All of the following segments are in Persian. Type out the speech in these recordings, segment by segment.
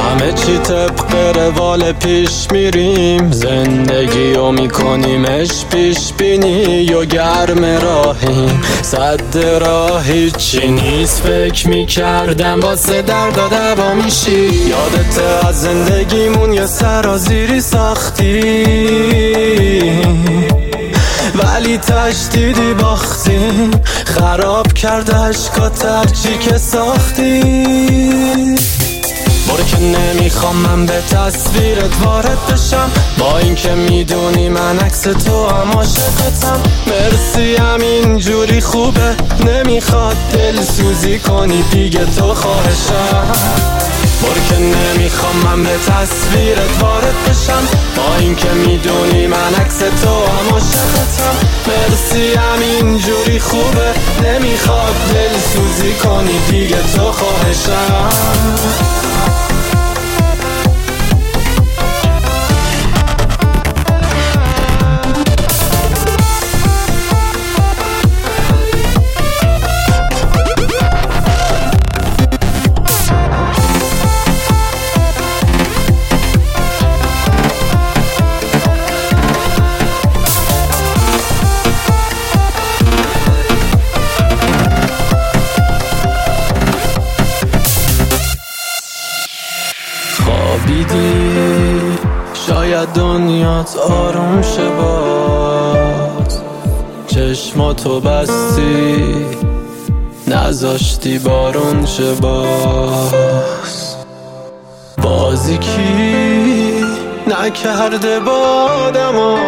همه چی طبق روال پیش میریم، زندگی رو میکنیمش پیش بینی و گرم راهیم، صد راهی چی نیست. فکر میکردم واسه درد و دوا میشی، یادت از زندگیمون یه سرازیری ساختی ولی تشدیدی باختیم، خراب کرده عشقات هرچی که ساختی. برو که نمیخوام من به تصویرت وارد بشم، با این که میدونی من عکس تو هم عاشقتم. مرسی همین جوری خوبه، نمیخواد دلسوزی کنی دیگه تو خواهشم. برو که نمیخوام من به تصویرت وارد بشم، با این که میدونی من عکس تو هم عاشقتم. مرسی همین جوری خوبه، نمیخواد دلسوزی کنی دیگه تو خواهشم. شاید دنیات آروم شه باز، چشماتو بستی نذاشتی بارون شه باز. بازی کی نکرده بادما،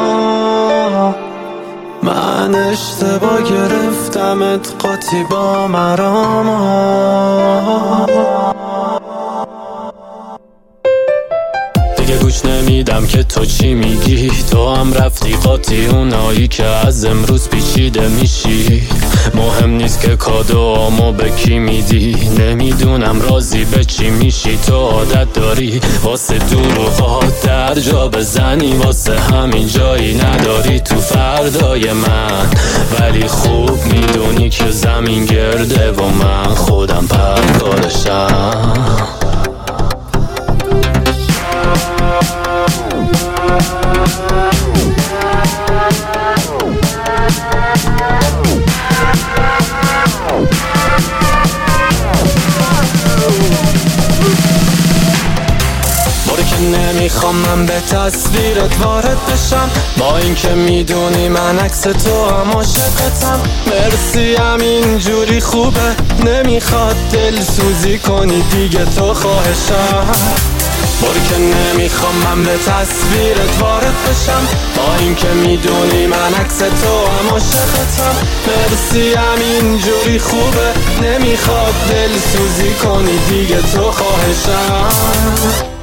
من اشتباه گرفتمت قاطی با مراما. دیگه گوش نمیدم که تو چی میگی، تو هم رفتی قاطی اونایی که از امروز پیچیده میشی. مهم نیست که کادوامو به کی میدی، نمیدونم راضی به چی میشی. تو عادت داری واسه دروغات در جا بزنی، واسه همین جایی نداری تو فردای من. ولی خوب میدونی که زمین گرده و من خودم پرکارشم. نمیخوام من به تصویرت وارد بشم، با این که میدونی من عکس تو هم عاشقتم. مرسی همین جوری خوبه، نمیخواد دلسوزی کنی دیگه تو خواهشم. برو که نمیخوام من به تصویرت وارد بشم، با این که میدونی من عکس تو هم عاشقتم. مرسی همین جوری خوبه، نمیخواد دلسوزی کنی دیگه تو خواهشم.